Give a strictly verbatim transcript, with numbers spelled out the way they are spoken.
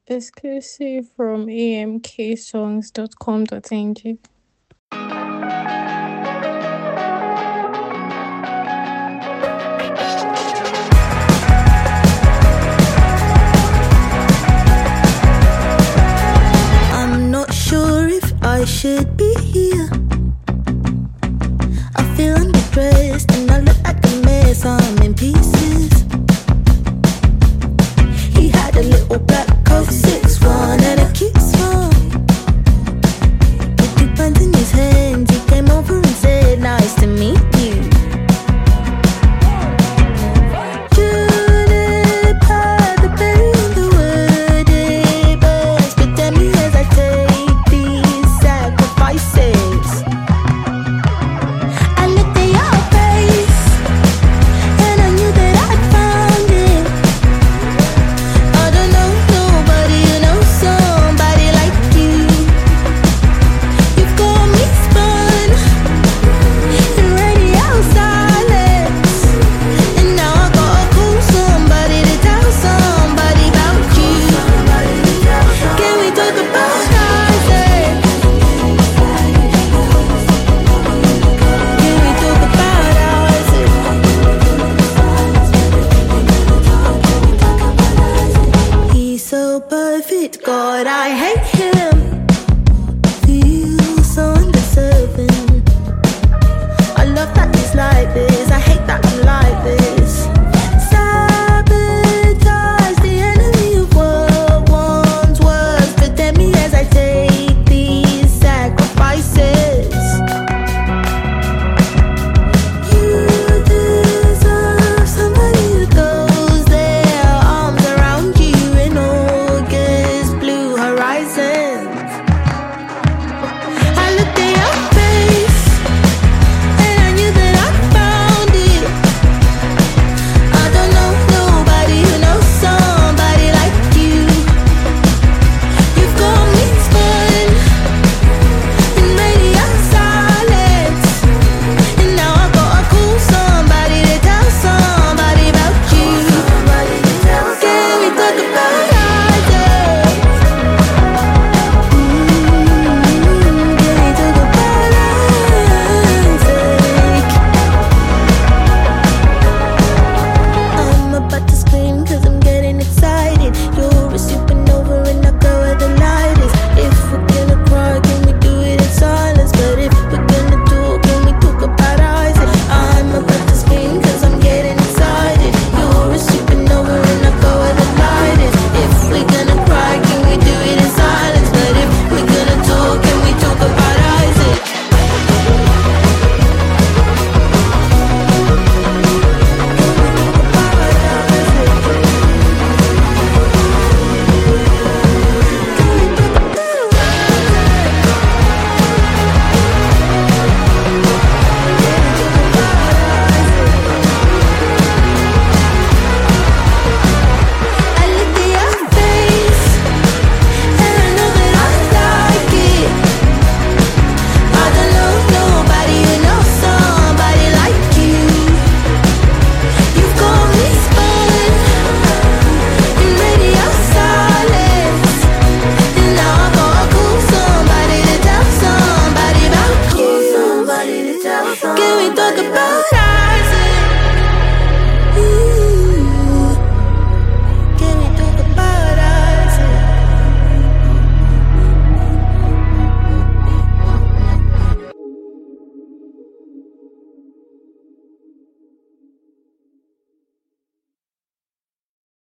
Exclusive from a m k songs dot com dot n g. I'm not sure if I should be here. I feel underdressed and I look like a mess. I'm in pieces. He had a little black coat, six one, and a cute smile. With two pens in his hands, he came over and said, "Nice to meet you." Juniper, the berry in the woody bush, protect me as I take these sacrifices. I looked at your face, and I knew that I'd found it. I don't know nobody who knows somebody like you. You've got me spun in radio silence, and now I gotta call somebody to tell somebody about you. Can we talk about Isaac? Can we talk about Isaac? He's so perfect, God, I hate him.